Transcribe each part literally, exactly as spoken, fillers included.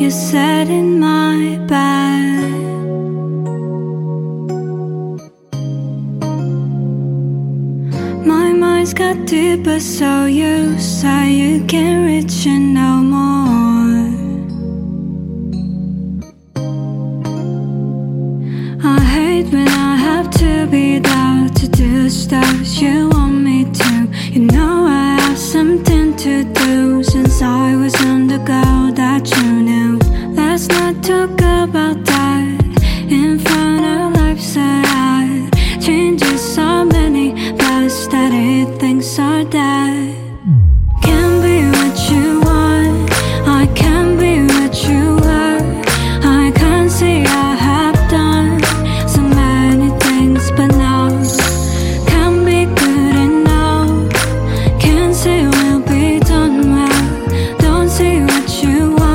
you sat in my bed. My mind's got deeper, so you say you can't reach it no more. I hate when I have to be there to do stuff you want me to. You know I have something to do since I was on the girl that you knew. Let's not talk about that in front of life's ahead. Changes so many, but steady things are dead. Can't be what you want, I can't be what you were. I can't see I have done so many things, but now can't be good enough. Can't say we'll be done well. Don't see what you want.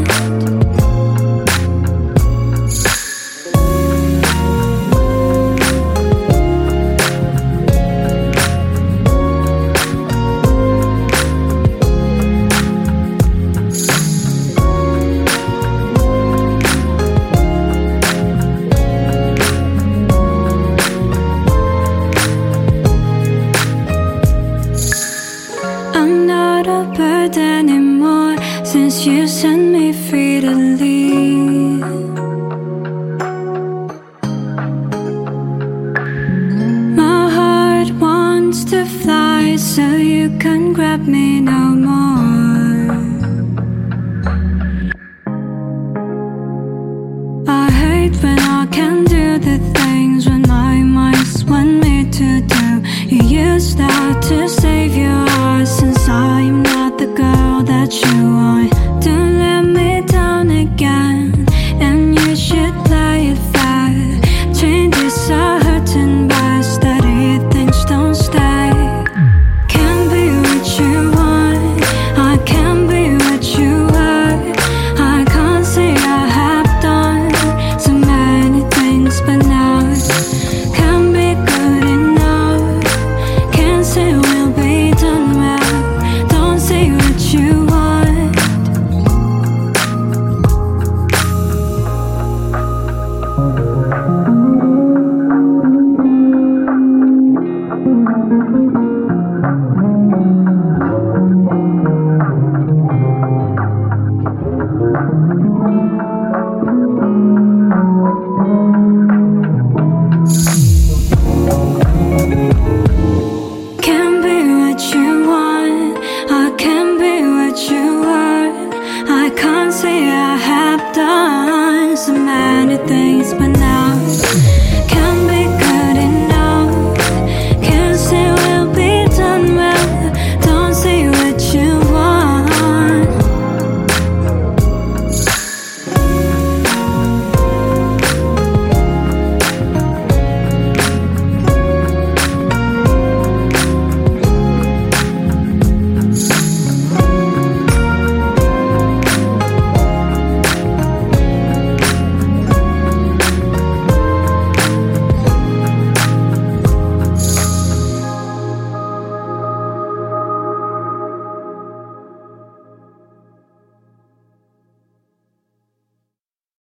I'm not a bird anymore since you set me free to leave. My heart wants to fly so you can grab me no more. I hate when I can't do the things when my mind's want me to do. You used that to save your heart since I'm not the girl that you want. Don't let me down again, and you should play it fair. Changes are hurting, but steady things don't stay. Can't be what you want, I can't be what you were. I can't say I have done so many things, but now can't be good enough. Can't say we'll be done well. Don't say what you want. Can't be what you want, I can't be what you were. I can't say I have done so many things, but now